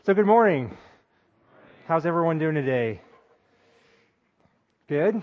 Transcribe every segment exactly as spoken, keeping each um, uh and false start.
So good morning. How's everyone doing today? Good?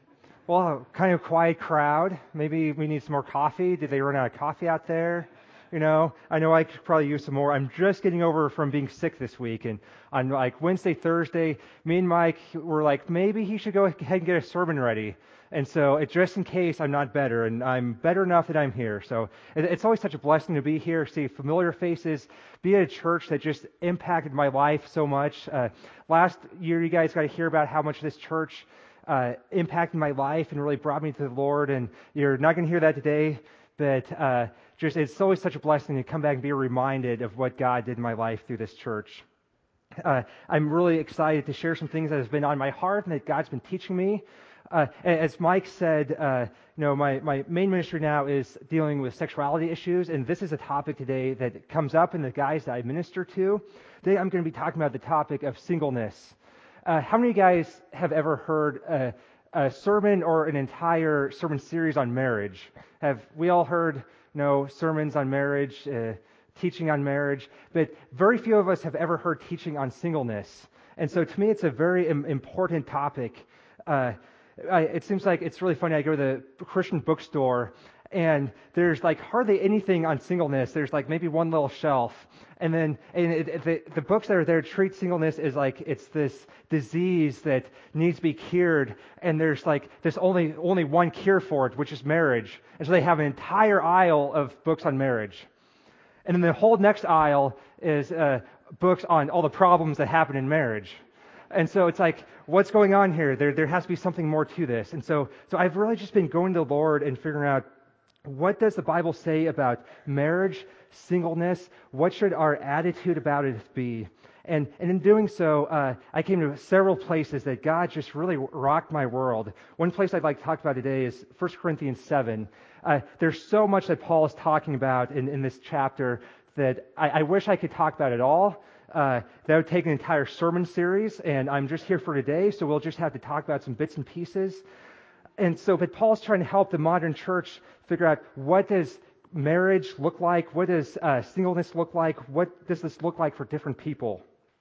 Well, kind of quiet crowd. Maybe we need some more coffee. Did they run out of coffee out there? You know, I know I could probably use some more. I'm just getting over from being sick this week, and on like Wednesday, Thursday, me and Mike were like, maybe he should go ahead and get a sermon ready. And so, it, just in case I'm not better, and I'm better enough that I'm here. So, it, it's always such a blessing to be here, see familiar faces, be at a church that just impacted my life so much. Uh, last year, you guys got to hear about how much this church uh, impacted my life and really brought me to the Lord. And you're not going to hear that today, but uh, just it's always such a blessing to come back and be reminded of what God did in my life through this church. Uh, I'm really excited to share some things that have been on my heart and that God's been teaching me. Uh, as Mike said, uh, you know, my, my main ministry now is dealing with sexuality issues, and this is a topic today that comes up in the guys that I minister to. Today I'm going to be talking about the topic of singleness. Uh, how many of you guys have ever heard a, a sermon or an entire sermon series on marriage? Have we all heard, you know, sermons on marriage, uh, teaching on marriage, but very few of us have ever heard teaching on singleness. And so to me, it's a very im- important topic. Uh, I, it seems like it's really funny. I go to the Christian bookstore, and there's like hardly anything on singleness. There's like maybe one little shelf. And then and it, it, the, the books that are there treat singleness as like it's this disease that needs to be cured. And there's like there's only only one cure for it, which is marriage. And so they have an entire aisle of books on marriage. And then the whole next aisle is uh, books on all the problems that happen in marriage. And so it's like, what's going on here? There there has to be something more to this. And so so I've really just been going to the Lord and figuring out, what does the Bible say about marriage, singleness? What should our attitude about it be? And and in doing so, uh, I came to several places that God just really rocked my world. One place I'd like to talk about today is First Corinthians seven. Uh, there's so much that Paul is talking about in, in this chapter that I, I wish I could talk about it all. Uh, that would take an entire sermon series, and I'm just here for today, so we'll just have to talk about some bits and pieces. And so, but Paul's trying to help the modern church figure out, what does marriage look like? What does uh, singleness look like? What does this look like for different people?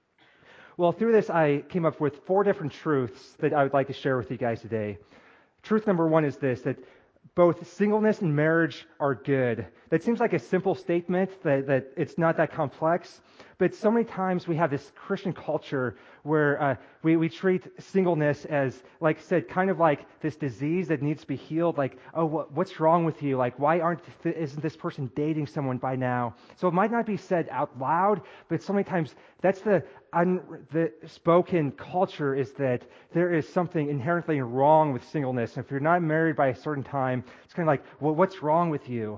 Well, through this, I came up with four different truths that I would like to share with you guys today. Truth number one is this, that both singleness and marriage are good. That seems like a simple statement, that, that it's not that complex, but so many times we have this Christian culture where uh, we, we treat singleness as, like I said, kind of like this disease that needs to be healed. Like, oh, what, what's wrong with you? Like, why aren't isn't this person dating someone by now? So it might not be said out loud, but so many times that's the un, the spoken culture, is that there is something inherently wrong with singleness. And if you're not married by a certain time, it's kind of like, well, what's wrong with you?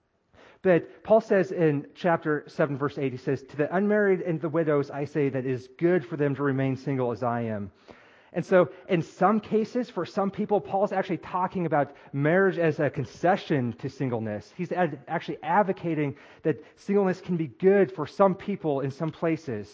But Paul says in chapter seven, verse eight, he says, "To the unmarried and the widows I say that it is good for them to remain single as I am." And so in some cases, for some people, Paul's actually talking about marriage as a concession to singleness. He's ad- actually advocating that singleness can be good for some people in some places.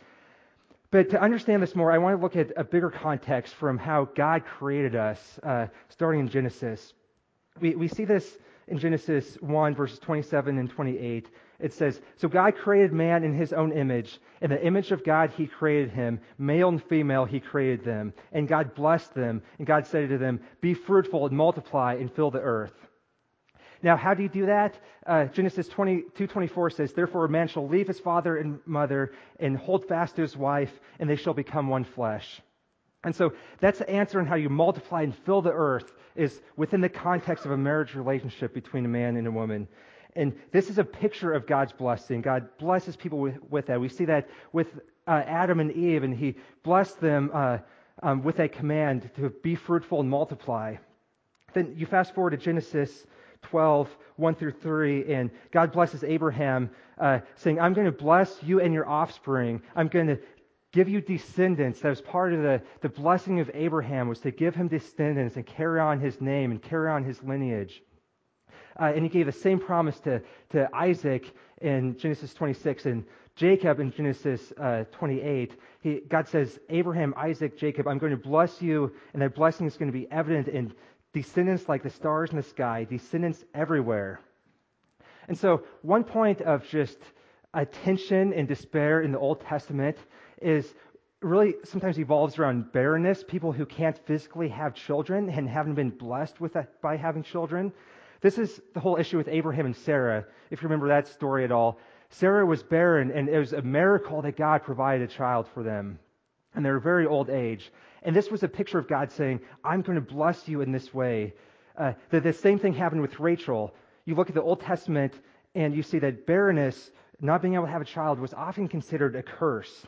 But to understand this more, I want to look at a bigger context from how God created us, uh, starting in Genesis. We, we see this in Genesis one, verses twenty-seven and twenty-eight. It says, "So God created man in his own image. In the image of God he created him. Male and female he created them. And God blessed them. And God said to them, 'Be fruitful and multiply and fill the earth.'" Now, how do you do that? Uh, Genesis twenty-two twenty-four says, "Therefore a man shall leave his father and mother and hold fast to his wife, and they shall become one flesh." And so that's the answer on how you multiply and fill the earth, is within the context of a marriage relationship between a man and a woman. And this is a picture of God's blessing. God blesses people with, with that. We see that with uh, Adam and Eve, and he blessed them uh, um, with a command to be fruitful and multiply. Then you fast forward to Genesis twelve, one through three, and God blesses Abraham, uh, saying, "I'm going to bless you and your offspring. I'm going to give you descendants." That was part of the, the blessing of Abraham, was to give him descendants and carry on his name and carry on his lineage. Uh, and he gave the same promise to, to Isaac in Genesis twenty-six, and Jacob in Genesis uh, twenty-eight. He, God says, "Abraham, Isaac, Jacob, I'm going to bless you, and that blessing is going to be evident in descendants like the stars in the sky, descendants everywhere." And so one point of just uh, tension and despair in the Old Testament is really sometimes evolves around barrenness, people who can't physically have children and haven't been blessed with that by having children. This is the whole issue with Abraham and Sarah, if you remember that story at all. Sarah was barren, and it was a miracle that God provided a child for them. And they're very old age. And this was a picture of God saying, I'm going to bless you in this way. Uh, the, the same thing happened with Rachel. You look at the Old Testament, and you see that barrenness, not being able to have a child, was often considered a curse.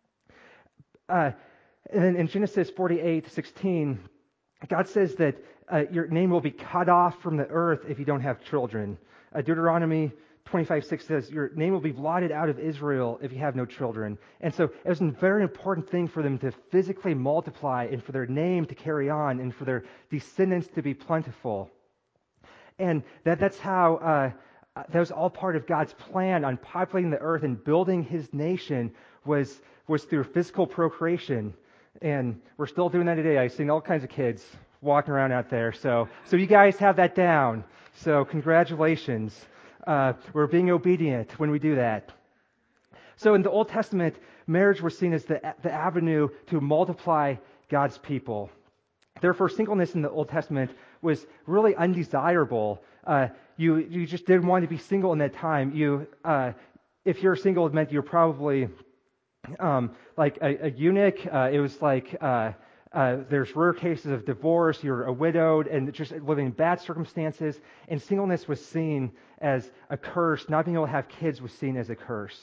Uh, and then in Genesis forty-eight sixteen, God says that uh, your name will be cut off from the earth if you don't have children. Uh, Deuteronomy twenty-five six says, your name will be blotted out of Israel if you have no children. And so it was a very important thing for them to physically multiply and for their name to carry on and for their descendants to be plentiful. And that, that's how uh, that was all part of God's plan on populating the earth and building his nation was, was through physical procreation. And we're still doing that today. I've seen all kinds of kids walking around out there. So, so you guys have that down. So congratulations. Uh, we're being obedient when we do that. So in the Old Testament, marriage was seen as the, the avenue to multiply God's people. Therefore, singleness in the Old Testament was really undesirable. Uh, you you just didn't want to be single in that time. You, uh, if you're single, it meant you're probably um, like a, a eunuch. Uh, it was like uh, uh, there's rare cases of divorce. You're a widowed and just living in bad circumstances. And singleness was seen as a curse. Not being able to have kids was seen as a curse.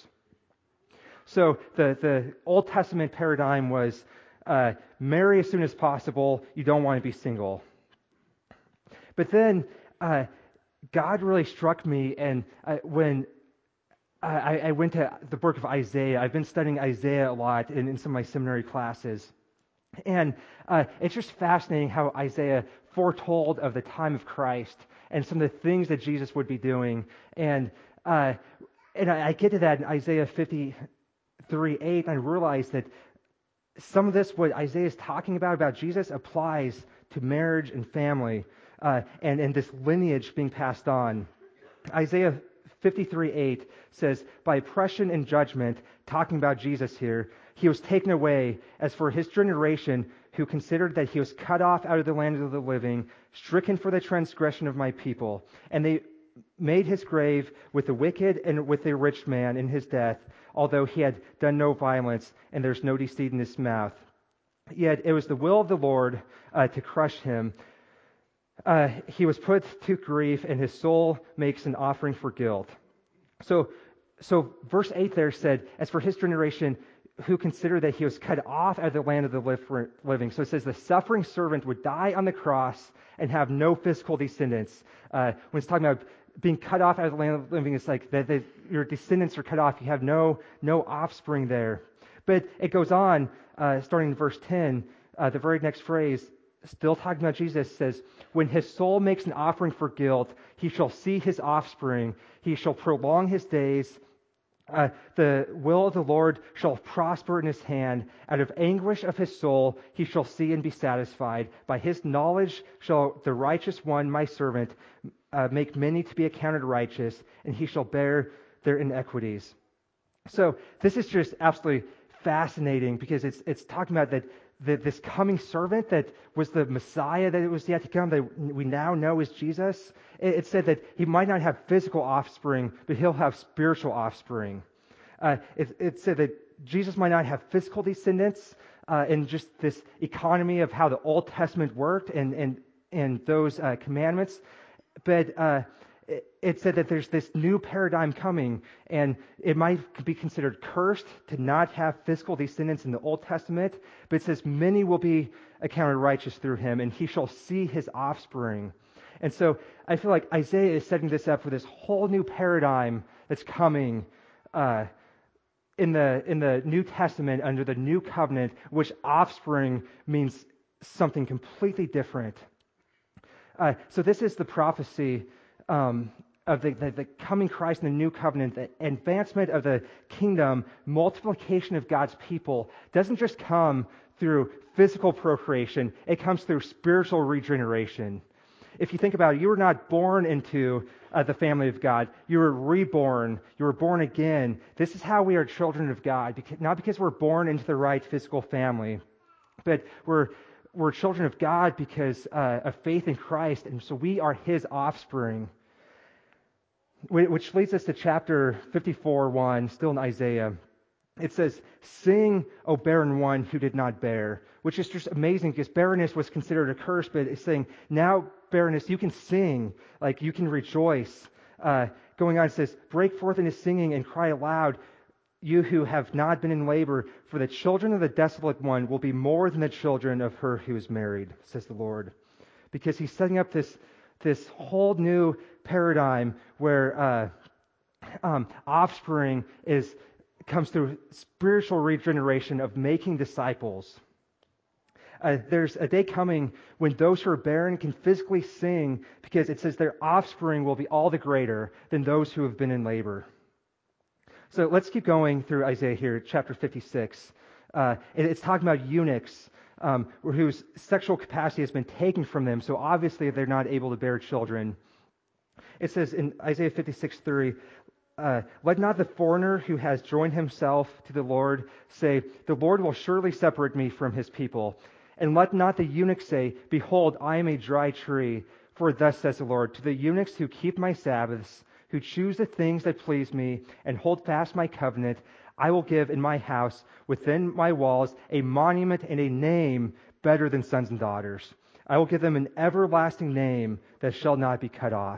So the the Old Testament paradigm was uh, marry as soon as possible. You don't want to be single. But then uh, God really struck me, and uh, when I, I went to the book of Isaiah, I've been studying Isaiah a lot in, in some of my seminary classes. And uh, it's just fascinating how Isaiah foretold of the time of Christ and some of the things that Jesus would be doing. And uh, and I, I get to that in Isaiah fifty-three eight, and I realize that some of this, what Isaiah is talking about, about Jesus, applies to marriage and family. Uh, and, and this lineage being passed on. Isaiah fifty-three eight says, by oppression and judgment, talking about Jesus here, he was taken away. As for his generation, who considered that he was cut off out of the land of the living, stricken for the transgression of my people. And they made his grave with the wicked and with the rich man in his death, although he had done no violence, and there's no deceit in his mouth. Yet it was the will of the Lord uh, to crush him. Uh, he was put to grief, and his soul makes an offering for guilt. So, so verse eight there said, as for his generation, who considered that he was cut off out of the land of the living. So it says the suffering servant would die on the cross and have no physical descendants. Uh, when it's talking about being cut off out of the land of the living, it's like that, that your descendants are cut off. You have no no offspring there. But it goes on, uh, starting in verse ten, uh, the very next phrase, still talking about Jesus, says, when his soul makes an offering for guilt, he shall see his offspring. He shall prolong his days. Uh, the will of the Lord shall prosper in his hand. Out of anguish of his soul he shall see and be satisfied. By his knowledge shall the righteous one, my servant, uh, make many to be accounted righteous, and he shall bear their iniquities. So this is just absolutely fascinating because it's it's talking about that the, this coming servant that was the Messiah that was yet to come, that we now know is Jesus. It, it said that he might not have physical offspring, but he'll have spiritual offspring. Uh, it, it said that Jesus might not have physical descendants uh, in just this economy of how the Old Testament worked and and and those uh, commandments, but uh, it, it said that there's this new paradigm coming, and it might be considered cursed to not have physical descendants in the Old Testament, but it says many will be accounted righteous through him, and he shall see his offspring. And so I feel like Isaiah is setting this up for this whole new paradigm that's coming uh, in the in the New Testament under the new covenant, which offspring means something completely different. Uh, so this is the prophecy um, of the, the, the coming Christ in the new covenant, the advancement of the kingdom, multiplication of God's people doesn't just come through physical procreation, it comes through spiritual regeneration. If you think about it, you were not born into uh, the family of God. You were reborn. You were born again. This is how we are children of God, because, not because we're born into the right physical family, but we're we're children of God because uh, of faith in Christ, and so we are His offspring. Which leads us to chapter fifty-four, one, still in Isaiah. It says, "Sing, O barren one who did not bear," which is just amazing because barrenness was considered a curse, but it's saying, now barrenness, you can sing, like you can rejoice. Uh, going on, it says, "Break forth into singing and cry aloud, you who have not been in labor, for the children of the desolate one will be more than the children of her who is married," says the Lord. Because He's setting up this, this whole new paradigm where uh, um, offspring is comes through spiritual regeneration of making disciples. Uh, there's a day coming when those who are barren can physically sing because it says their offspring will be all the greater than those who have been in labor. So let's keep going through Isaiah here, chapter fifty-six. Uh, it, it's talking about eunuchs um, whose sexual capacity has been taken from them, so obviously they're not able to bear children. It says in Isaiah fifty-six three, Uh, "Let not the foreigner who has joined himself to the Lord say, 'The Lord will surely separate me from His people.' And let not the eunuch say, 'Behold, I am a dry tree.' For thus says the Lord, to the eunuchs who keep my Sabbaths, who choose the things that please me, and hold fast my covenant, I will give in my house, within my walls, a monument and a name better than sons and daughters. I will give them an everlasting name that shall not be cut off."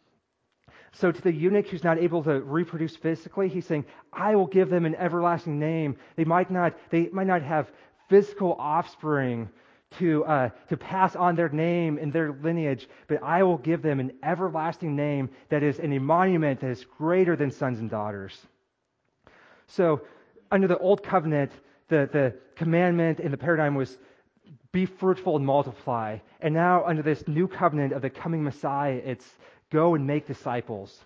So to the eunuch who's not able to reproduce physically, He's saying, I will give them an everlasting name. They might not, they might not have physical offspring to uh, to pass on their name and their lineage, but I will give them an everlasting name that is in a monument that is greater than sons and daughters. So under the old covenant, the, the commandment and the paradigm was be fruitful and multiply. And now under this new covenant of the coming Messiah, it's go and make disciples.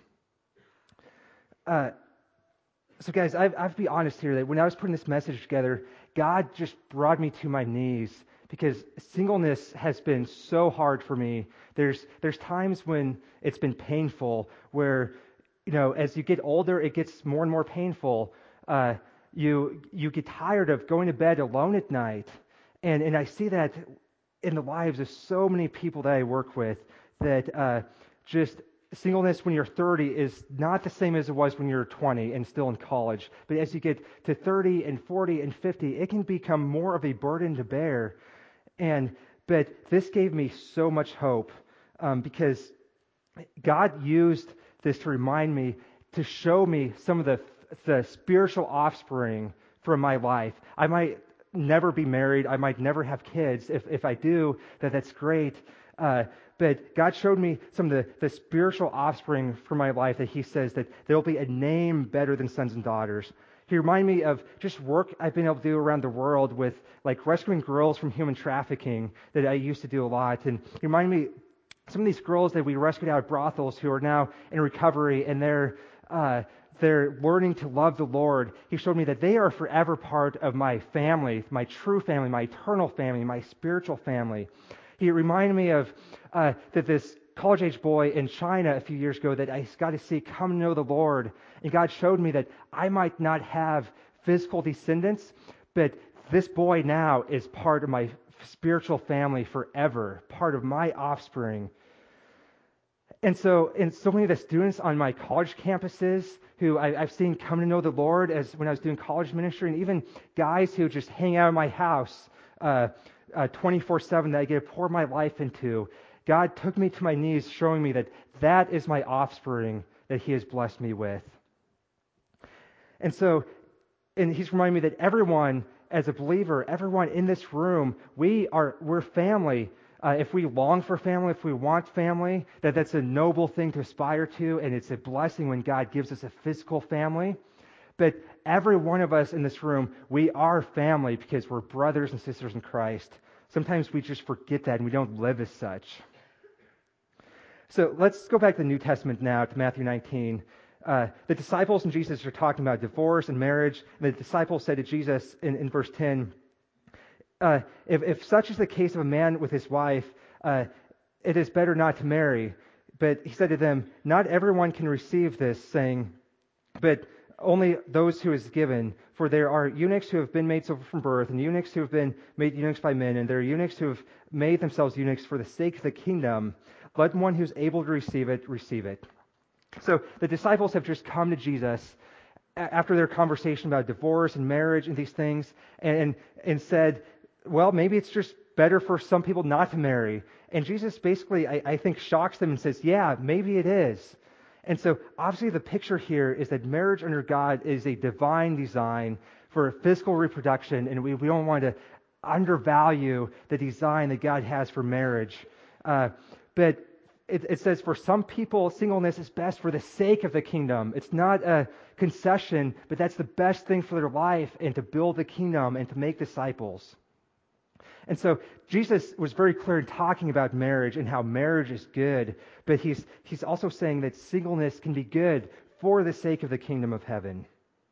Uh, so guys, I've, I have to be honest here that when I was putting this message together, God just brought me to my knees because singleness has been so hard for me. There's there's times when it's been painful where, you know, as you get older, it gets more and more painful. Uh, you you get tired of going to bed alone at night. And, and I see that in the lives of so many people that I work with that uh, just singleness when you're thirty is not the same as it was when you're twenty and still in college. But as you get to thirty and forty and fifty, it can become more of a burden to bear. And but this gave me so much hope um, because God used this to remind me, to show me some of the the spiritual offspring from my life. I might never be married. I might never have kids. If if I do, that that's great. Uh, but God showed me some of the, the spiritual offspring from my life that He says that there will be a name better than sons and daughters. He reminded me of just work I've been able to do around the world with like rescuing girls from human trafficking that I used to do a lot. And he reminded me some of these girls that we rescued out of brothels who are now in recovery and they're uh, they're learning to love the Lord. He showed me that they are forever part of my family, my true family, my eternal family, my spiritual family. He reminded me of uh, that this college-age boy in China a few years ago that I got to see come to know the Lord. And God showed me that I might not have physical descendants, but this boy now is part of my spiritual family forever, part of my offspring. And so, and so many of the students on my college campuses who I, I've seen come to know the Lord as when I was doing college ministry, and even guys who just hang out in my house uh, uh, twenty-four seven that I get to pour my life into, God took me to my knees, showing me that that is my offspring that He has blessed me with. And so, and He's reminding me that everyone, as a believer, everyone in this room, we are we're family. Uh, if we long for family, if we want family, that that's a noble thing to aspire to, and it's a blessing when God gives us a physical family. But every one of us in this room, we are family because we're brothers and sisters in Christ. Sometimes we just forget that and we don't live as such. So let's go back to the New Testament now, to Matthew nineteen. Uh, the disciples and Jesus are talking about divorce and marriage. And the disciples said to Jesus in, in verse ten, Uh, if, if such is the case of a man with his wife, uh, it is better not to marry. But he said to them, not everyone can receive this, saying, but only those who is given. For there are eunuchs who have been made so from birth, and eunuchs who have been made eunuchs by men, and there are eunuchs who have made themselves eunuchs for the sake of the kingdom. Let one who's able to receive it, receive it. So the disciples have just come to Jesus after their conversation about divorce and marriage and these things, and, and said, well, maybe it's just better for some people not to marry. And Jesus basically, I, I think, shocks them and says, yeah, maybe it is. And so obviously the picture here is that marriage under God is a divine design for physical reproduction, and we, we don't want to undervalue the design that God has for marriage. Uh, but it, it says for some people, singleness is best for the sake of the kingdom. It's not a concession, but that's the best thing for their life and to build the kingdom and to make disciples. And so Jesus was very clear in talking about marriage and how marriage is good, but he's he's also saying that singleness can be good for the sake of the kingdom of heaven.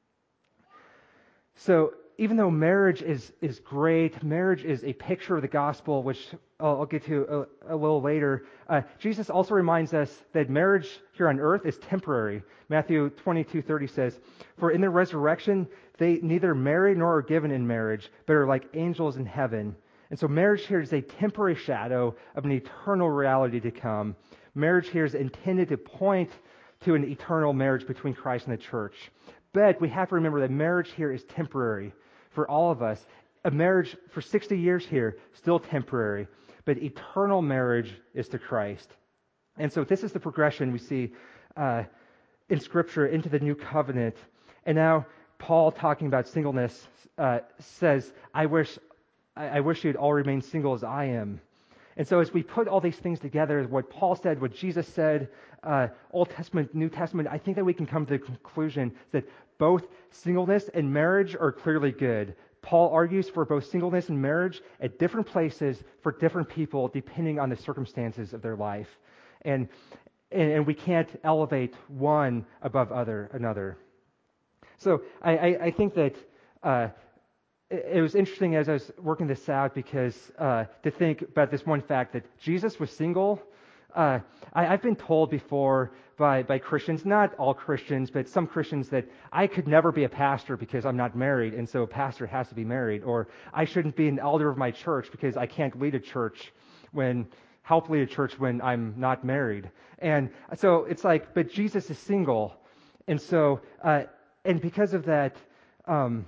So even though marriage is, is great, marriage is a picture of the gospel, which I'll, I'll get to a, a little later, uh, Jesus also reminds us that marriage here on earth is temporary. Matthew twenty-two thirty says, for in the resurrection they neither marry nor are given in marriage, but are like angels in heaven. And so marriage here is a temporary shadow of an eternal reality to come. Marriage here is intended to point to an eternal marriage between Christ and the church. But we have to remember that marriage here is temporary for all of us. A marriage for sixty years here, still temporary. But eternal marriage is to Christ. And so this is the progression we see uh, in Scripture into the new covenant. And now Paul, talking about singleness, uh, says, I wish I wish you'd all remain single as I am. And so as we put all these things together, what Paul said, what Jesus said, uh, Old Testament, New Testament, I think that we can come to the conclusion that both singleness and marriage are clearly good. Paul argues for both singleness and marriage at different places for different people depending on the circumstances of their life. And and, and we can't elevate one above other another. So I, I, I think that uh, it was interesting as I was working this out because uh, to think about this one fact that Jesus was single. Uh, I, I've been told before by, by Christians, not all Christians, but some Christians, that I could never be a pastor because I'm not married, and so a pastor has to be married. Or I shouldn't be an elder of my church because I can't lead a church when help lead a church when I'm not married. And so it's like, but Jesus is single, and so uh, and because of that. Um,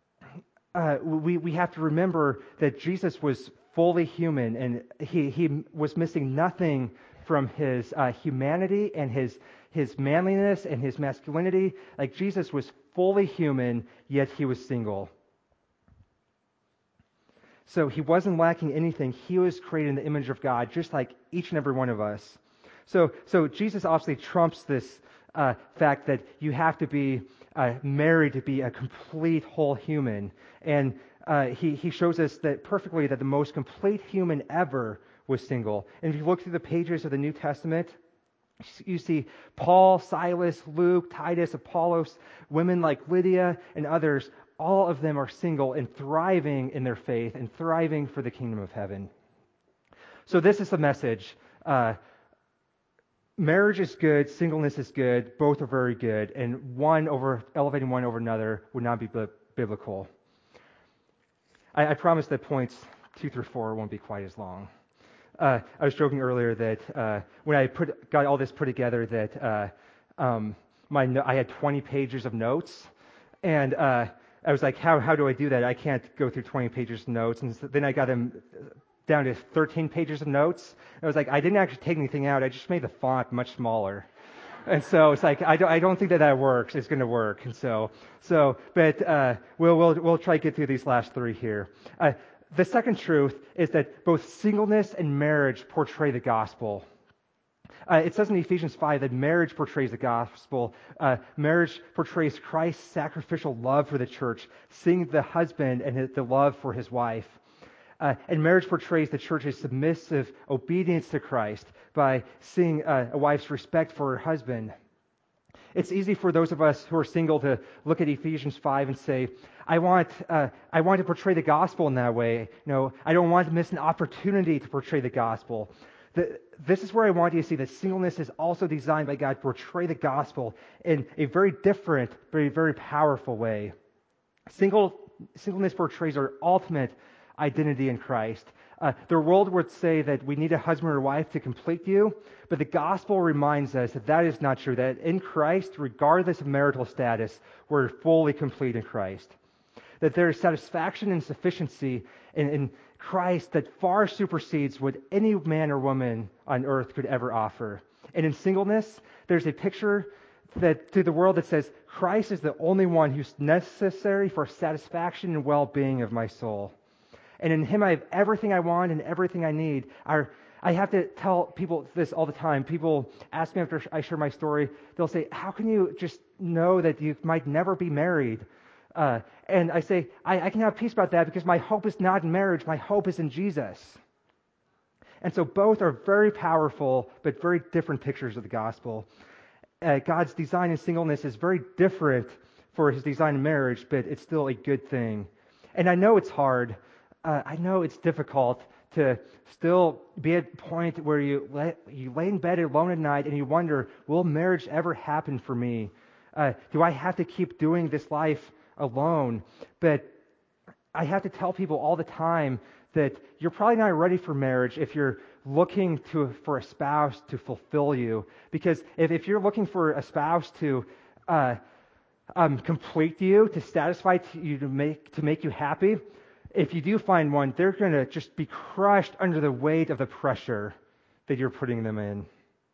Uh, we, we have to remember that Jesus was fully human, and he, he was missing nothing from his uh, humanity and his, his manliness and his masculinity. Like Jesus was fully human, yet he was single. So he wasn't lacking anything. He was created in the image of God, just like each and every one of us. So, so Jesus obviously trumps this uh, fact that you have to be uh, married to be a complete whole human. And uh, he, he shows us that perfectly that the most complete human ever was single. And if you look through the pages of the New Testament, you see Paul, Silas, Luke, Titus, Apollos, women like Lydia and others. All of them are single and thriving in their faith and thriving for the kingdom of heaven. So this is the message. Uh, marriage is good, singleness is good, both are very good, and one over elevating one over another would not be bi- biblical. I, I promise that points two through four won't be quite as long. Uh, I was joking earlier that uh, when I put got all this put together, that uh, um, my no- I had twenty pages of notes, and uh, I was like, how how do I do that? I can't go through twenty pages of notes, and so then I got them down to thirteen pages of notes. I was like, I didn't actually take anything out. I just made the font much smaller. And so it's like, I don't, I don't think that that works. It's going to work. And so, so, but uh, we'll, we'll, we'll try to get through these last three here. Uh, the second truth is that both singleness and marriage portray the gospel. Uh, it says in Ephesians five that marriage portrays the gospel. Uh, marriage portrays Christ's sacrificial love for the church, seeing the husband and the love for his wife. Uh, and marriage portrays the church's submissive obedience to Christ by seeing uh, a wife's respect for her husband. It's easy for those of us who are single to look at Ephesians five and say, I want uh, I want to portray the gospel in that way. You know, I don't want to miss an opportunity to portray the gospel. The, this is where I want you to see that singleness is also designed by God to portray the gospel in a very different, very, very powerful way. Single, singleness portrays our ultimate identity in Christ. Uh, the world would say that we need a husband or wife to complete you, but the gospel reminds us that that is not true, that in Christ, regardless of marital status, we're fully complete in Christ. That there is satisfaction and sufficiency in, in Christ that far supersedes what any man or woman on earth could ever offer. And in singleness, there's a picture that to the world that says, Christ is the only one who's necessary for satisfaction and well-being of my soul. And in Him I have everything I want and everything I need. I, I have to tell people this all the time. People ask me after I share my story, they'll say, how can you just know that you might never be married? Uh, and I say, I, I can have peace about that because my hope is not in marriage. My hope is in Jesus. And so both are very powerful, but very different pictures of the gospel. Uh, God's design in singleness is very different for His design in marriage, but it's still a good thing. And I know it's hard. Uh, I know it's difficult to still be at a point where you lay, you lay in bed alone at night and you wonder, will marriage ever happen for me? Uh, do I have to keep doing this life alone? But I have to tell people all the time that you're probably not ready for marriage if you're looking to for a spouse to fulfill you. Because if, if you're looking for a spouse to uh, um, complete you, to satisfy you, to make to make you happy, if you do find one, they're going to just be crushed under the weight of the pressure that you're putting them in.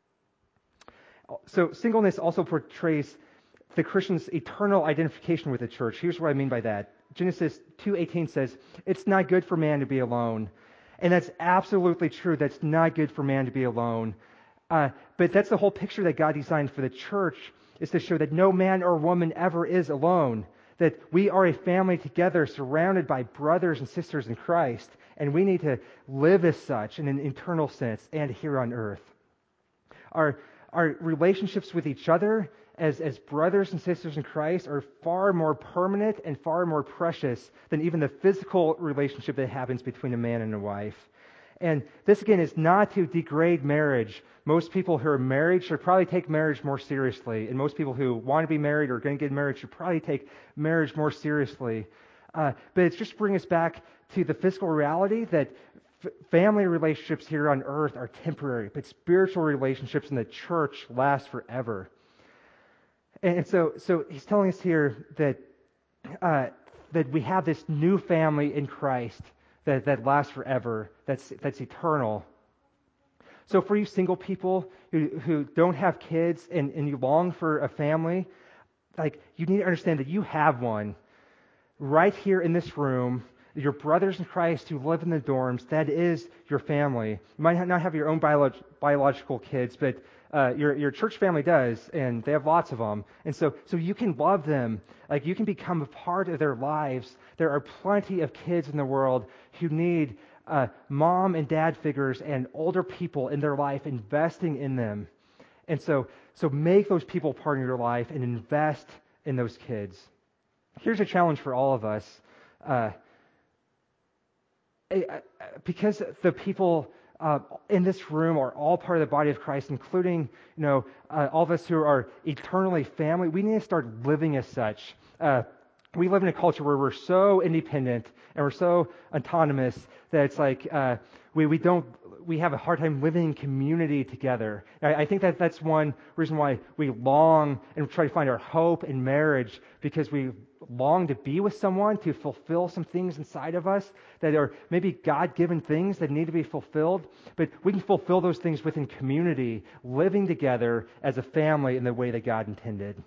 So singleness also portrays the Christian's eternal identification with the church. Here's what I mean by that. Genesis two eighteen says, it's not good for man to be alone. And that's absolutely true. That's not good for man to be alone. Uh, but that's the whole picture that God designed for the church, is to show that no man or woman ever is alone. That we are a family together surrounded by brothers and sisters in Christ. And we need to live as such in an eternal sense and here on earth. Our, our relationships with each other as, as brothers and sisters in Christ are far more permanent and far more precious than even the physical relationship that happens between a man and a wife. And this, again, is not to degrade marriage. Most people who are married should probably take marriage more seriously. And most people who want to be married or are going to get married should probably take marriage more seriously. Uh, but it's just bring us back to the physical reality that f- family relationships here on earth are temporary, but spiritual relationships in the church last forever. And so, so he's telling us here that uh, that we have this new family in Christ that, that lasts forever, that's that's eternal. So for you single people who, who don't have kids and, and you long for a family, like you need to understand that you have one right here in this room. Your brothers in Christ who live in the dorms, that is your family. You might not have your own biolog- biological kids, but uh, your your church family does, and they have lots of them. And so, so you can love them. Like you can become a part of their lives. There are plenty of kids in the world who need uh, mom and dad figures and older people in their life investing in them. And so, so make those people part of your life and invest in those kids. Here's a challenge for all of us. Uh, Because the people uh, in this room are all part of the body of Christ, including you know uh, all of us who are eternally family, we need to start living as such. Uh, we live in a culture where we're so independent and we're so autonomous that it's like uh, we we don't we have a hard time living in community together. I, I think that that's one reason why we long and try to find our hope in marriage, because we long to be with someone to fulfill some things inside of us that are maybe God-given things that need to be fulfilled, but we can fulfill those things within community, living together as a family in the way that God intended.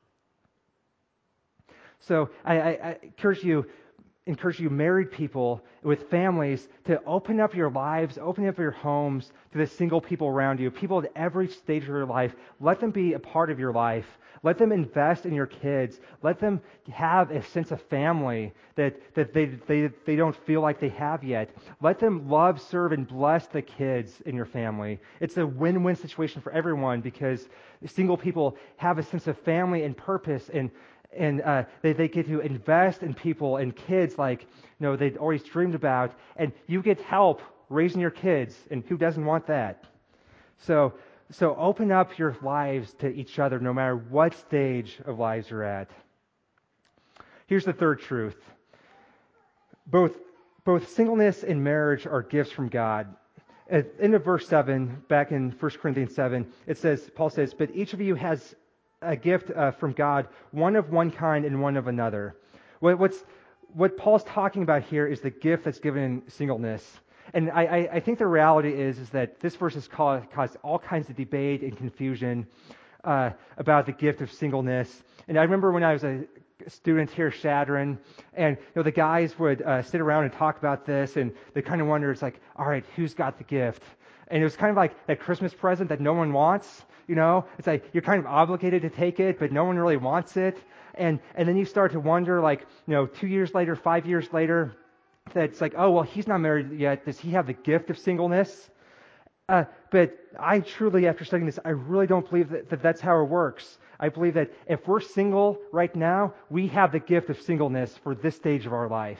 So I, I, I encourage you, encourage you married people with families to open up your lives, open up your homes to the single people around you, people at every stage of your life. Let them be a part of your life. Let them invest in your kids. Let them have a sense of family that, that they, they, they don't feel like they have yet. Let them love, serve, and bless the kids in your family. It's a win-win situation for everyone, because single people have a sense of family and purpose, and and uh, they, they get to invest in people and kids like you know they'd always dreamed about, and you get help raising your kids, and who doesn't want that? So, so open up your lives to each other no matter what stage of lives you're at. Here's the third truth. Both, both singleness and marriage are gifts from God. At the end of verse seven, back in First Corinthians seven, it says, Paul says, but each of you has a gift uh, from God, one of one kind and one of another. What, what's, what Paul's talking about here is the gift that's given in singleness. And I, I, I think the reality is, is that this verse has caused, caused all kinds of debate and confusion uh, about the gift of singleness. And I remember when I was a student here at Shadron, and you know, the guys would uh, sit around and talk about this, and they kind of wonder, it's like, all right, who's got the gift? And it was kind of like that Christmas present that no one wants, you know? It's like you're kind of obligated to take it, but no one really wants it. And and then you start to wonder, like, you know, two years later, five years later, that it's like, oh, well, he's not married yet. Does he have the gift of singleness? Uh, but I truly, after studying this, I really don't believe that, that that's how it works. I believe that if we're single right now, we have the gift of singleness for this stage of our life.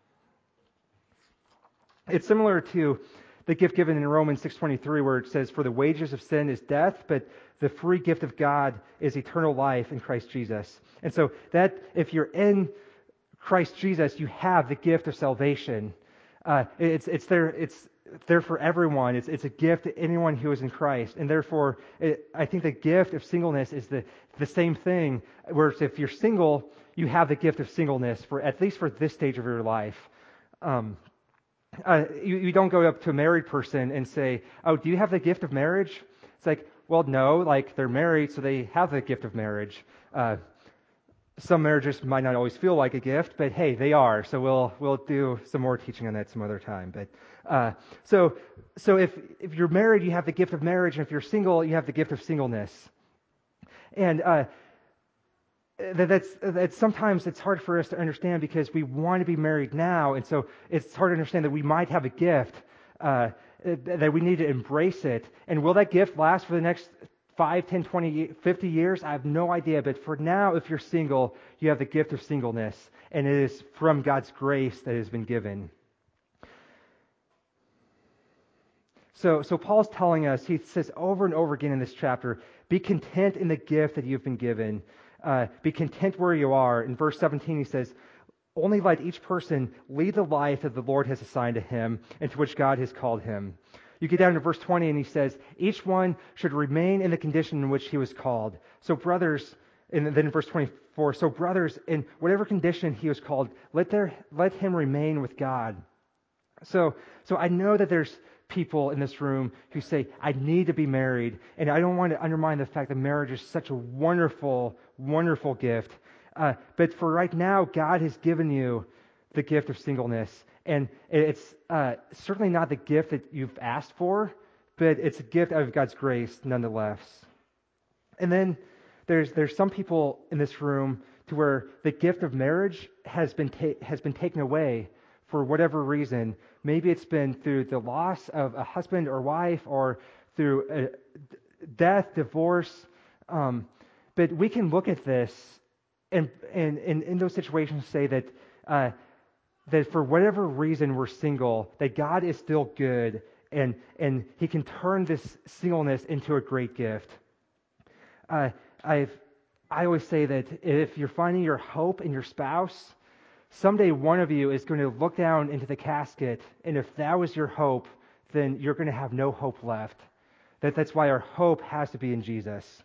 It's similar to the gift given in Romans six twenty-three, where it says, for the wages of sin is death, but the free gift of God is eternal life in Christ Jesus. And so that if you're in Christ Jesus, you have the gift of salvation. Uh, it's it's there it's there for everyone. It's it's a gift to anyone who is in Christ, and therefore, it, I think the gift of singleness is the the same thing. Whereas if you're single, you have the gift of singleness for at least for this stage of your life. Um, uh, you, you don't go up to a married person and say, "Oh, do you have the gift of marriage?" It's like, well, no, like they're married, so they have the gift of marriage. Uh, Some marriages might not always feel like a gift, but hey, they are. So we'll we'll do some more teaching on that some other time. But uh, so so if if you're married, you have the gift of marriage, and if you're single, you have the gift of singleness. And uh, that, that's that's sometimes it's hard for us to understand because we want to be married now, and so it's hard to understand that we might have a gift uh, that we need to embrace it. And will that gift last for the next five, ten, twenty, fifty years? I have no idea. But for now, if you're single, you have the gift of singleness. And it is from God's grace that has been given. So, so Paul's telling us, he says over and over again in this chapter, be content in the gift that you've been given. Uh, be content where you are. In verse seventeen, he says, only let each person lead the life that the Lord has assigned to him and to which God has called him. You get down to verse twenty, and he says, each one should remain in the condition in which he was called. So brothers, and then in verse twenty-four, so brothers, in whatever condition he was called, let their let him remain with God. So, so I know that there's people in this room who say, I need to be married, and I don't want to undermine the fact that marriage is such a wonderful, wonderful gift. Uh, but for right now, God has given you the gift of singleness. And it's uh, certainly not the gift that you've asked for, but it's a gift out of God's grace nonetheless. And then there's there's some people in this room to where the gift of marriage has been ta- has been taken away for whatever reason. Maybe it's been through the loss of a husband or wife, or through a death, divorce. Um, but we can look at this and and, and in those situations say that. Uh, that for whatever reason we're single, that God is still good, and and He can turn this singleness into a great gift. Uh, I've I always say that if you're finding your hope in your spouse, someday one of you is going to look down into the casket, and if that was your hope, then you're going to have no hope left. That that's why our hope has to be in Jesus.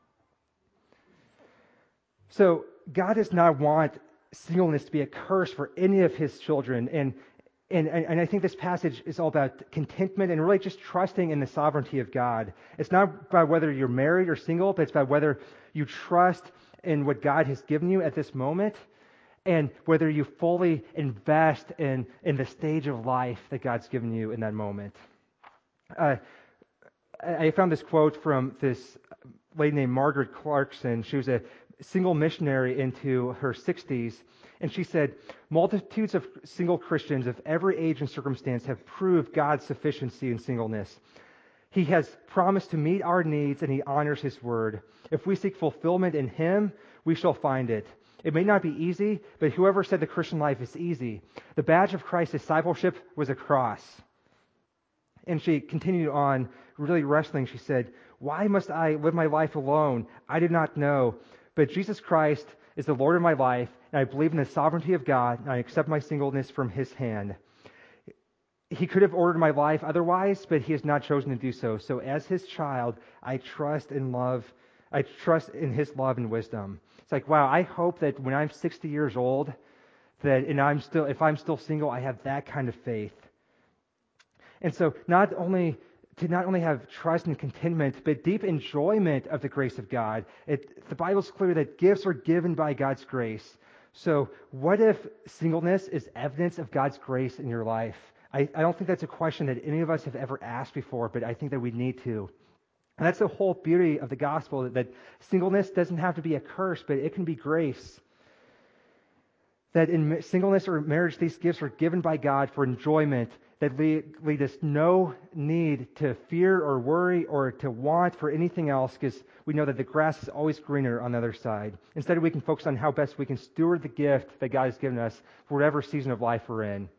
So God does not want singleness to be a curse for any of his children. And, and, and I think this passage is all about contentment and really just trusting in the sovereignty of God. It's not about whether you're married or single, but it's about whether you trust in what God has given you at this moment and whether you fully invest in, in the stage of life that God's given you in that moment. Uh, I found this quote from this lady named Margaret Clarkson. She was a single missionary into her sixties, and she said, multitudes of single Christians of every age and circumstance have proved God's sufficiency in singleness. He has promised to meet our needs, and He honors His word. If we seek fulfillment in Him, we shall find it. It may not be easy, but whoever said the Christian life is easy? The badge of Christ's discipleship was a cross. And she continued on, really wrestling. She said, "Why must I live my life alone? I did not know. But Jesus Christ is the Lord of my life, and I believe in the sovereignty of God, and I accept my singleness from His hand. He could have ordered my life otherwise, but He has not chosen to do so. So as His child, I trust and love, I trust in His love and wisdom." It's like, wow, I hope that when I'm sixty years old, that and I'm still, if I'm still single, I have that kind of faith. And so not only to not only have trust and contentment, but deep enjoyment of the grace of God. It, the Bible's clear that gifts are given by God's grace. So what if singleness is evidence of God's grace in your life? I, I don't think that's a question that any of us have ever asked before, but I think that we need to. And that's the whole beauty of the gospel, that, that singleness doesn't have to be a curse, but it can be grace. That in singleness or marriage, these gifts are given by God for enjoyment, that lead, lead us no need to fear or worry or to want for anything else, because we know that the grass is always greener on the other side. Instead, we can focus on how best we can steward the gift that God has given us for whatever season of life we're in.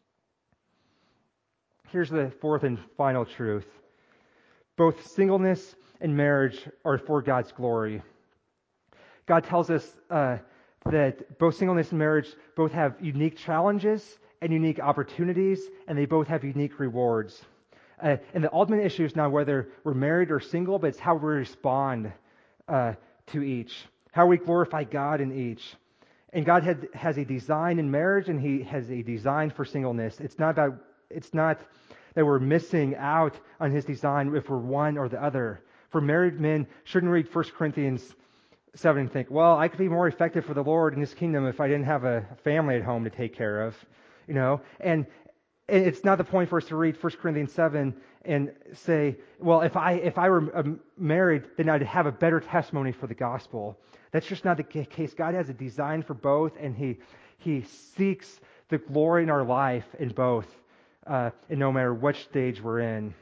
Here's the fourth and final truth. Both singleness and marriage are for God's glory. God tells us uh, that both singleness and marriage both have unique challenges and unique opportunities, and they both have unique rewards. Uh, and the ultimate issue is not whether we're married or single, but it's how we respond uh, to each, how we glorify God in each. And God had, has a design in marriage, and He has a design for singleness. It's not about, it's not that we're missing out on His design if we're one or the other. For married men, shouldn't read First Corinthians seven and think, well, I could be more effective for the Lord in His kingdom if I didn't have a family at home to take care of. You know, and it's not the point for us to read First Corinthians seven and say, well, if I if I were um, married, then I'd have a better testimony for the gospel. That's just not the case. God has a design for both, and He He seeks the glory in our life in both, uh, and no matter which stage we're in.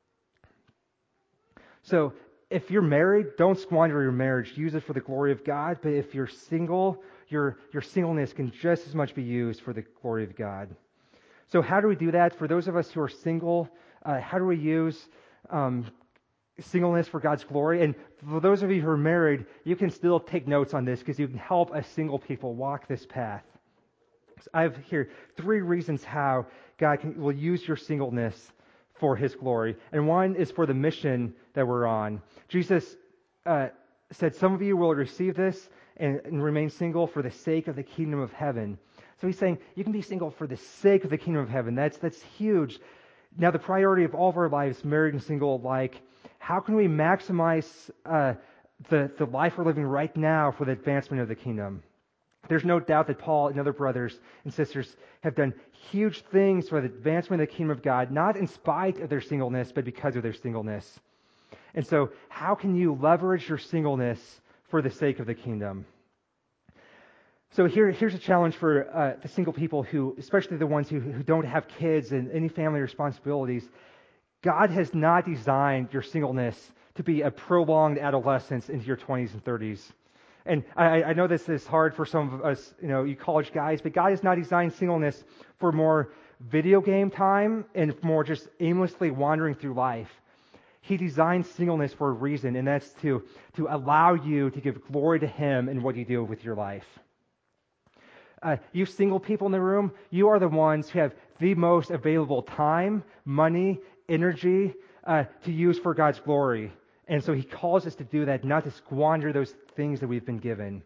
So if you're married, don't squander your marriage. Use it for the glory of God. But if you're single, your your singleness can just as much be used for the glory of God. So how do we do that? For those of us who are single, uh, how do we use um, singleness for God's glory? And for those of you who are married, you can still take notes on this because you can help us single people walk this path. So I have here three reasons how God can, will use your singleness for His glory. And one is for the mission that we're on. Jesus uh, said, some of you will receive this and, and remain single for the sake of the kingdom of heaven. So He's saying you can be single for the sake of the kingdom of heaven. That's that's huge. Now, the priority of all of our lives, married and single alike, how can we maximize uh, the, the life we're living right now for the advancement of the kingdom? There's no doubt that Paul and other brothers and sisters have done huge things for the advancement of the kingdom of God, not in spite of their singleness, but because of their singleness. And so, how can you leverage your singleness for the sake of the kingdom? So here, here's a challenge for uh, the single people who, especially the ones who, who don't have kids and any family responsibilities. God has not designed your singleness to be a prolonged adolescence into your twenties and thirties. And I, I know this is hard for some of us, you know, you college guys, but God has not designed singleness for more video game time and more just aimlessly wandering through life. He designed singleness for a reason, and that's to, to allow you to give glory to Him in what you do with your life. Uh, you single people in the room, you are the ones who have the most available time, money, energy uh, to use for God's glory. And so He calls us to do that, not to squander those things that we've been given.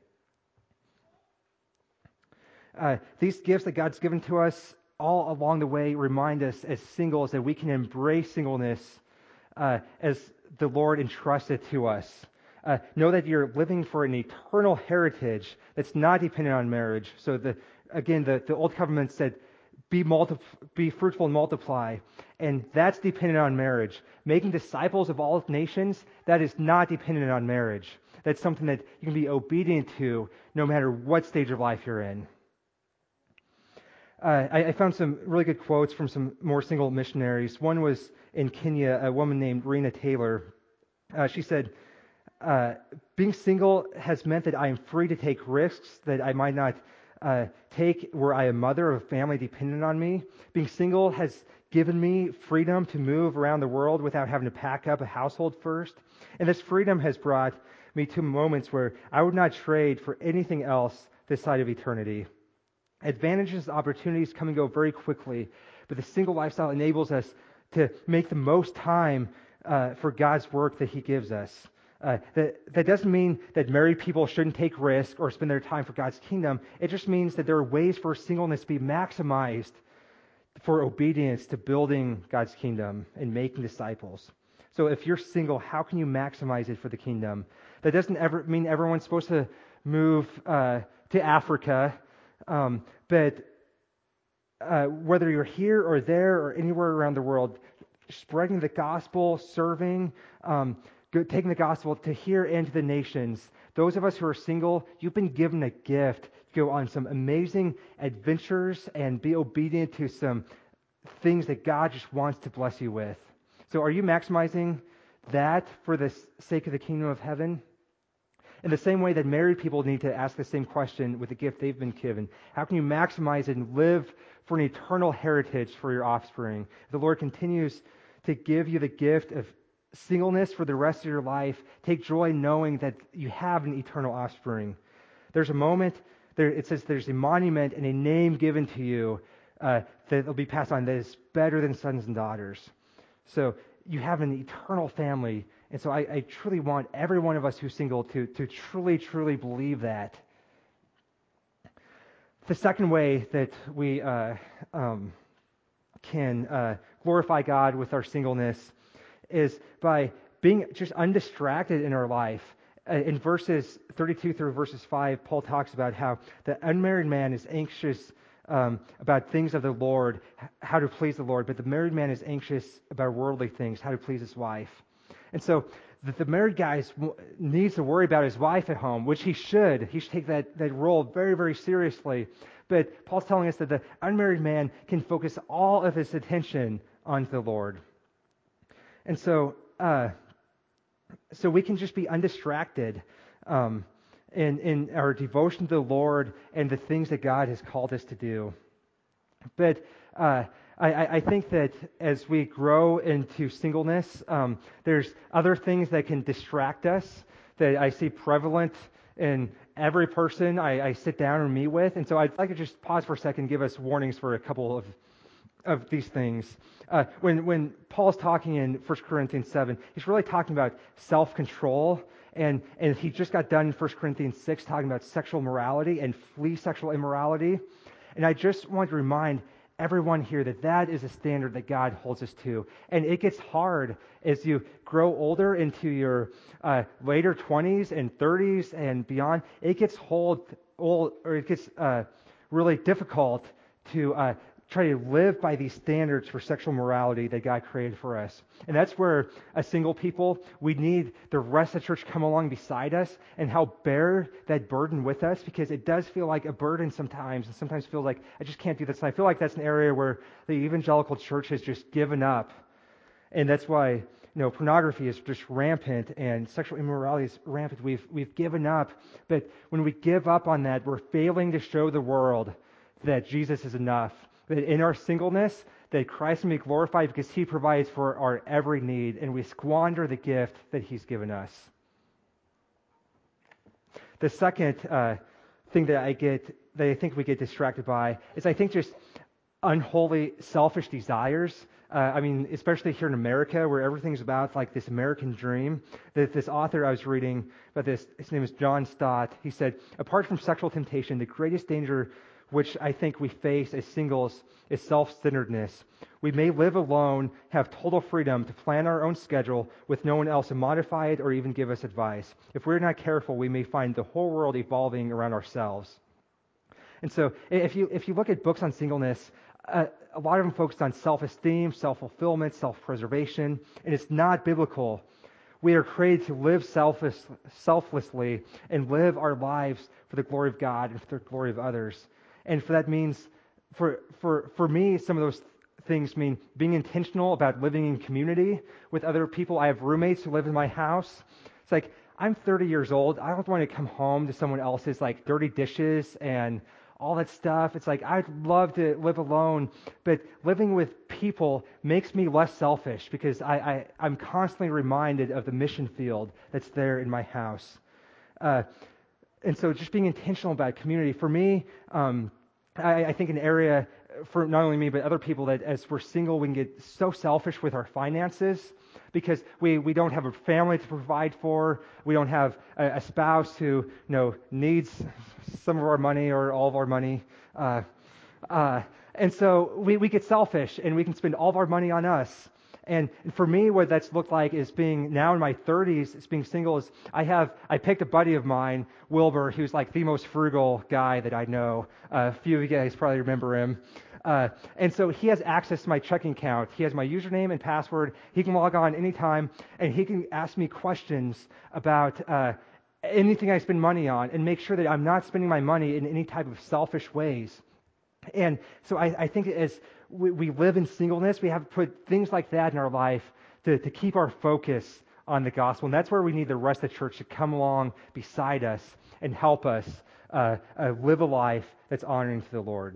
Uh, these gifts that God's given to us all along the way remind us as singles that we can embrace singleness uh, as the Lord entrusted to us. Uh, know that you're living for an eternal heritage that's not dependent on marriage. So the again, the, the Old Covenant said, be, multi- be fruitful and multiply. And that's dependent on marriage. Making disciples of all nations, that is not dependent on marriage. That's something that you can be obedient to no matter what stage of life you're in. Uh, I, I found some really good quotes from some more single missionaries. One was in Kenya, a woman named Rena Taylor. Uh, she said, Uh, being single has meant that I am free to take risks that I might not uh, take where I am a mother of a family dependent on me. Being single has given me freedom to move around the world without having to pack up a household first. And this freedom has brought me to moments where I would not trade for anything else this side of eternity. Advantages, opportunities come and go very quickly, but the single lifestyle enables us to make the most time uh, for God's work that He gives us. Uh, that, that doesn't mean that married people shouldn't take risk or spend their time for God's kingdom. It just means that there are ways for singleness to be maximized for obedience to building God's kingdom and making disciples. So if you're single, how can you maximize it for the kingdom? That doesn't ever mean everyone's supposed to move uh, to Africa, um, but uh, whether you're here or there or anywhere around the world, spreading the gospel, serving, um, taking the gospel to here and to the nations. Those of us who are single, you've been given a gift to go on some amazing adventures and be obedient to some things that God just wants to bless you with. So are you maximizing that for the sake of the kingdom of heaven? In the same way that married people need to ask the same question with the gift they've been given. How can you maximize it and live for an eternal heritage for your offspring? The Lord continues to give you the gift of singleness for the rest of your life. Take joy knowing that you have an eternal offspring. There's a moment, there it says there's a monument and a name given to you uh, that will be passed on that is better than sons and daughters. So you have an eternal family. And so I, I truly want every one of us who's single to, to truly, truly believe that. The second way that we uh, um, can uh, glorify God with our singleness is by being just undistracted in our life. Uh, in verses thirty-two through verses five, Paul talks about how the unmarried man is anxious um, about things of the Lord, how to please the Lord, but the married man is anxious about worldly things, how to please his wife. And so the, the married guy needs to worry about his wife at home, which he should. He should take that, that role very, very seriously. But Paul's telling us that the unmarried man can focus all of his attention on the Lord. And so, uh, so we can just be undistracted um, in, in our devotion to the Lord and the things that God has called us to do. But uh, I, I think that as we grow into singleness, um, there's other things that can distract us that I see prevalent in every person I, I sit down and meet with. And so I'd like to just pause for a second and give us warnings for a couple of of these things. Uh, when when Paul's talking in First Corinthians seven, he's really talking about self-control, and, and he just got done in First Corinthians six talking about sexual morality and flee sexual immorality. And I just want to remind everyone here that that is a standard that God holds us to. And it gets hard as you grow older into your uh, later twenties and thirties and beyond. It gets hold, old, or it gets uh, really difficult to uh, try to live by these standards for sexual morality that God created for us. And that's where, as single people, we need the rest of the church come along beside us and help bear that burden with us, because it does feel like a burden sometimes, and sometimes feels like, I just can't do this. And I feel like that's an area where the evangelical church has just given up. And that's why, you know, pornography is just rampant and sexual immorality is rampant. We've, we've given up. But when we give up on that, we're failing to show the world that Jesus is enough. That in our singleness, that Christ may be glorified because He provides for our every need, and we squander the gift that He's given us. The second uh, thing that I get, that I think we get distracted by, is I think just unholy, selfish desires. Uh, I mean, especially here in America, where everything's about like this American dream. That this author I was reading about this, his name is John Stott. He said, apart from sexual temptation, the greatest danger which I think we face as singles is self-centeredness. We may live alone, have total freedom to plan our own schedule with no one else to modify it or even give us advice. If we're not careful, we may find the whole world evolving around ourselves. And so if you if you look at books on singleness, uh, a lot of them focus on self-esteem, self-fulfillment, self-preservation, and it's not biblical. We are created to live selfless, selflessly and live our lives for the glory of God and for the glory of others. And for that means, for for for me, some of those things mean being intentional about living in community with other people. I have roommates who live in my house. It's like, I'm thirty years old. I don't want to come home to someone else's like dirty dishes and all that stuff. It's like, I'd love to live alone, but living with people makes me less selfish because I, I, I'm constantly reminded of the mission field that's there in my house. Uh, and so just being intentional about community, for me, um, I, I think an area for not only me, but other people that as we're single, we can get so selfish with our finances because we, we don't have a family to provide for. We don't have a, a spouse who, you know, needs some of our money or all of our money. Uh, uh, and so we, we get selfish and we can spend all of our money on us. And, and for me, what that's looked like is being now in my thirties, is being single is I have, I picked a buddy of mine, Wilbur, who's like the most frugal guy that I know. Uh, a few of you guys probably remember him. Uh, and so he has access to my checking account. He has my username and password. He can log on anytime, and he can ask me questions about uh, anything I spend money on and make sure that I'm not spending my money in any type of selfish ways. And so I, I think as we, we live in singleness, we have to put things like that in our life to, to keep our focus on the gospel. And that's where we need the rest of the church to come along beside us and help us uh, uh, live a life that's honoring to the Lord.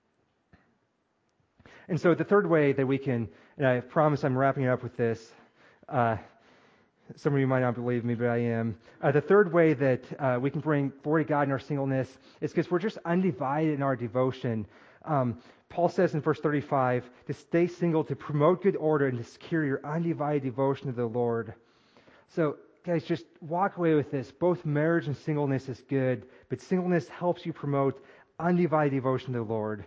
And so the third way that we can, and I promise I'm wrapping it up with this, uh, some of you might not believe me, but I am. Uh, the third way that uh, we can bring glory to God in our singleness is because we're just undivided in our devotion. Um, Paul says in verse thirty-five, to stay single, to promote good order, and to secure your undivided devotion to the Lord. So, guys, just walk away with this. Both marriage and singleness is good, but singleness helps you promote undivided devotion to the Lord.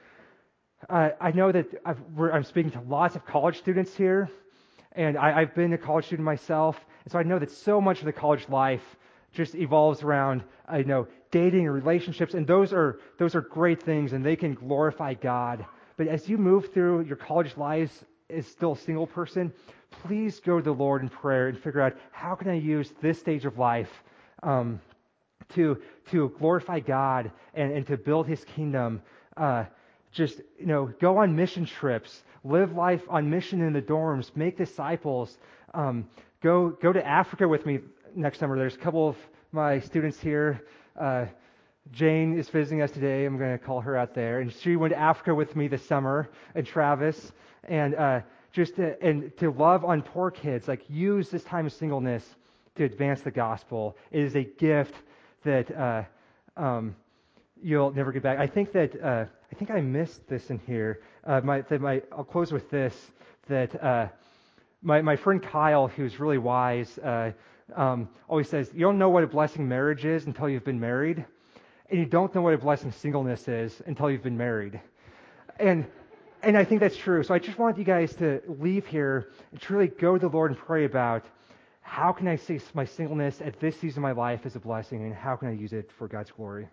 Uh, I know that I've, we're, I'm speaking to lots of college students here, and I, I've been a college student myself, and so I know that so much of the college life just evolves around, I know, dating and relationships, and those are those are great things, and they can glorify God. But as you move through your college lives as still a single person, please go to the Lord in prayer and figure out how can I use this stage of life um, to to glorify God and, and to build His kingdom. Uh, Just, you know, go on mission trips, live life on mission in the dorms, make disciples. Um, go go to Africa with me next summer. There's a couple of my students here. Uh, Jane is visiting us today. I'm going to call her out there. And she went to Africa with me this summer, and Travis. And uh, just to, and to love on poor kids, like use this time of singleness to advance the gospel. It is a gift that uh, um, you'll never get back. I think that uh, I think I missed this in here. Uh, my, that my, I'll close with this. That uh, my my friend Kyle, who's really wise, uh, um, always says, "You don't know what a blessing marriage is until you've been married, and you don't know what a blessing singleness is until you've been married." And and I think that's true. So I just want you guys to leave here and truly go to the Lord and pray about how can I see my singleness at this season of my life as a blessing, and how can I use it for God's glory.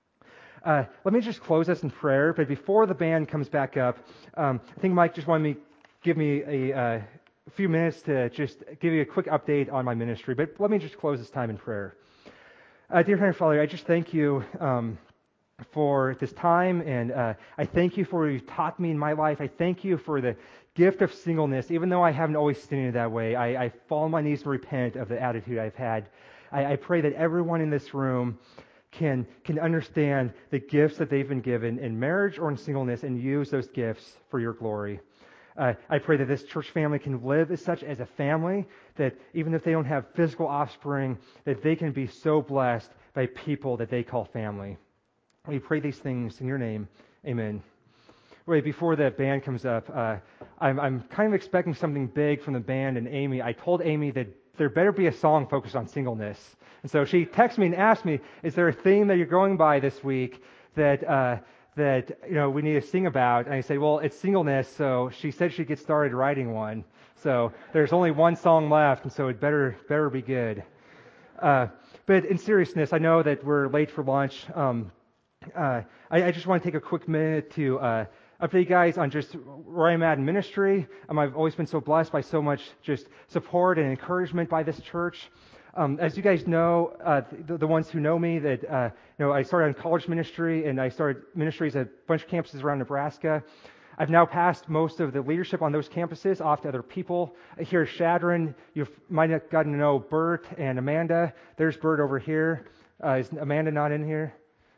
Uh, let me just close us in prayer, but before the band comes back up, um, I think Mike just wanted me give me a, uh, a few minutes to just give you a quick update on my ministry, but let me just close this time in prayer. Uh, dear Heavenly Father, I just thank you um, for this time, and uh, I thank you for what you've taught me in my life. I thank you for the gift of singleness. Even though I haven't always seen it that way, I, I fall on my knees and repent of the attitude I've had. I, I pray that everyone in this room can can understand the gifts that they've been given in marriage or in singleness and use those gifts for your glory. Uh, I pray that this church family can live as such as a family, that even if they don't have physical offspring, that they can be so blessed by people that they call family. We pray these things in your name. Amen. Wait, before the band comes up, uh, I'm, I'm kind of expecting something big from the band and Amy. I told Amy that there better be a song focused on singleness. And so she texted me and asked me, is there a theme that you're going by this week that uh, that you know we need to sing about? And I said, well, it's singleness. So she said she'd get started writing one. So there's only one song left, and so it better better be good. Uh, but in seriousness, I know that we're late for lunch. Um, uh, I, I just want to take a quick minute to uh, update you guys on just where I'm at in ministry. Um, I've always been so blessed by so much just support and encouragement by this church. Um, as you guys know, uh, the, the ones who know me, that uh, you know, I started in college ministry, and I started ministries at a bunch of campuses around Nebraska. I've now passed most of the leadership on those campuses off to other people. Here at Shadron, you might have gotten to know Bert and Amanda. There's Bert over here. Uh, is Amanda not in here?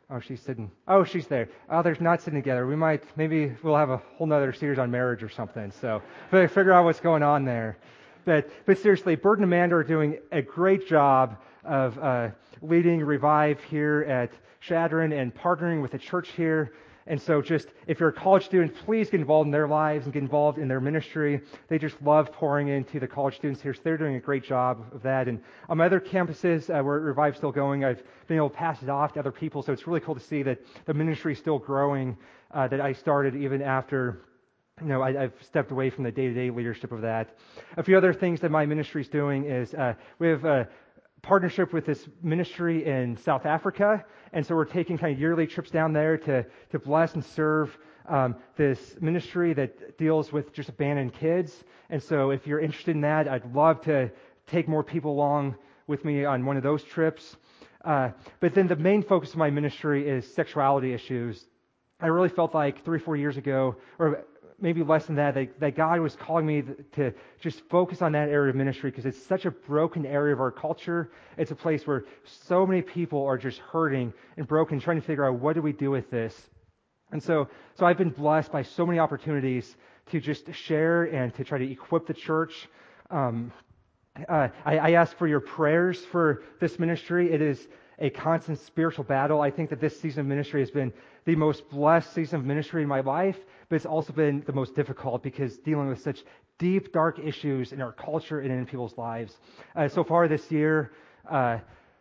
Oh, she's sitting. Oh, she's there. Oh, they're not sitting together. We might, maybe we'll have a whole nother series on marriage or something. So fi- figure out what's going on there. But, but seriously, Bert and Amanda are doing a great job of uh, leading Revive here at Shadron and partnering with the church here. And so just, if you're a college student, please get involved in their lives and get involved in their ministry. They just love pouring into the college students here, so they're doing a great job of that. And on my other campuses, uh, where Revive's still going, I've been able to pass it off to other people, so it's really cool to see that the ministry is still growing, uh, that I started even after, you know, I, I've stepped away from the day-to-day leadership of that. A few other things that my ministry is doing is uh, we have a partnership with this ministry in South Africa, and so we're taking kind of yearly trips down there to to bless and serve um, this ministry that deals with just abandoned kids. And so if you're interested in that, I'd love to take more people along with me on one of those trips. Uh, but then the main focus of my ministry is sexuality issues. I really felt like three, four years ago, or maybe less than that, that, that God was calling me to just focus on that area of ministry because it's such a broken area of our culture. It's a place where so many people are just hurting and broken, trying to figure out what do we do with this. And so, so I've been blessed by so many opportunities to just share and to try to equip the church. Um, uh, I, I ask for your prayers for this ministry. It is a constant spiritual battle. I think that this season of ministry has been the most blessed season of ministry in my life, but it's also been the most difficult because dealing with such deep, dark issues in our culture and in people's lives. Uh, so far this year, uh,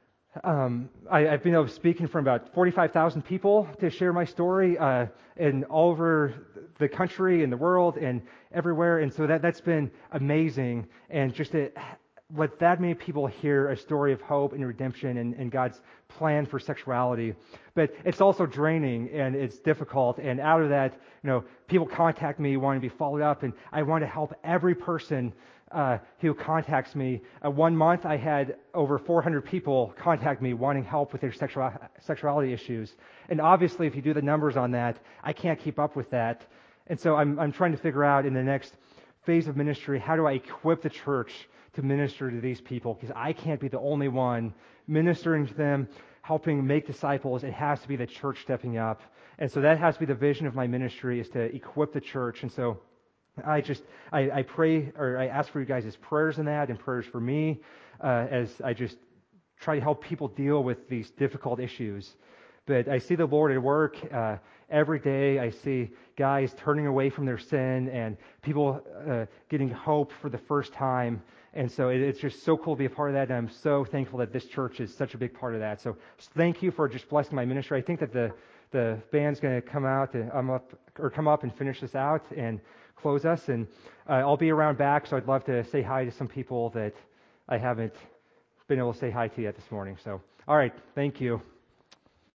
um, I, I've been able to speak in front of about forty-five thousand people to share my story uh, in all over the country and the world and everywhere, and so that, that's been amazing. And just to let that many people hear a story of hope and redemption and, and God's plan for sexuality. But it's also draining and it's difficult. And out of that, you know, people contact me wanting to be followed up, and I want to help every person uh, who contacts me. Uh, one month, I had over four hundred people contact me wanting help with their sexual, sexuality issues. And obviously, if you do the numbers on that, I can't keep up with that. And so I'm I'm trying to figure out in the next phase of ministry, how do I equip the church to minister to these people, because I can't be the only one ministering to them, helping make disciples. It has to be the church stepping up. And so that has to be the vision of my ministry, is to equip the church. And so I just, I, I pray, or I ask for you guys' prayers in that, and prayers for me, uh, as I just try to help people deal with these difficult issues. But I see the Lord at work uh, every day. I see guys turning away from their sin and people uh, getting hope for the first time. And so it, it's just so cool to be a part of that. And I'm so thankful that this church is such a big part of that. So thank you for just blessing my ministry. I think that the the band's going to come out and um, up or come up and finish this out and close us. And uh, I'll be around back, so I'd love to say hi to some people that I haven't been able to say hi to yet this morning. So, all right, thank you.